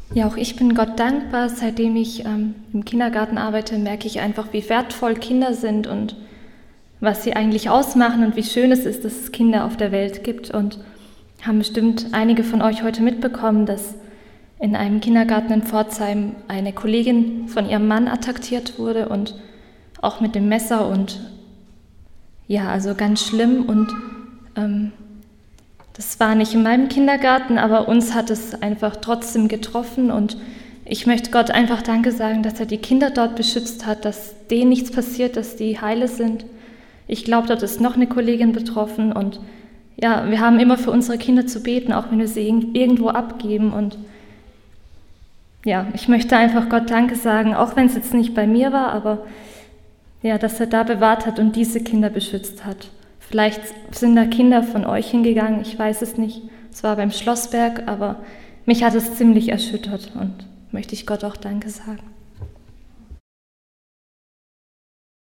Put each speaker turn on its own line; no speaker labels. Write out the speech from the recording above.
Ja, auch ich bin Gott dankbar. Seitdem ich im Kindergarten arbeite, merke ich einfach, wie wertvoll Kinder sind und was sie eigentlich ausmachen und wie schön es ist, dass es Kinder auf der Welt gibt. Und haben bestimmt einige von euch heute mitbekommen, dass in einem Kindergarten in Pforzheim eine Kollegin von ihrem Mann attackiert wurde und auch mit dem Messer und ja, also ganz schlimm. Und das war nicht in meinem Kindergarten, aber uns hat es einfach trotzdem getroffen und ich möchte Gott einfach Danke sagen, dass er die Kinder dort beschützt hat, dass denen nichts passiert, dass die heile sind. Ich glaube, dort ist noch eine Kollegin betroffen und ja, wir haben immer für unsere Kinder zu beten, auch wenn wir sie irgendwo abgeben und ja, ich möchte einfach Gott Danke sagen, auch wenn es jetzt nicht bei mir war, aber ja, dass er da bewahrt hat und diese Kinder beschützt hat. Vielleicht sind da Kinder von euch hingegangen, ich weiß es nicht. Es war beim Schlossberg, aber mich hat es ziemlich erschüttert und möchte ich Gott auch Danke sagen.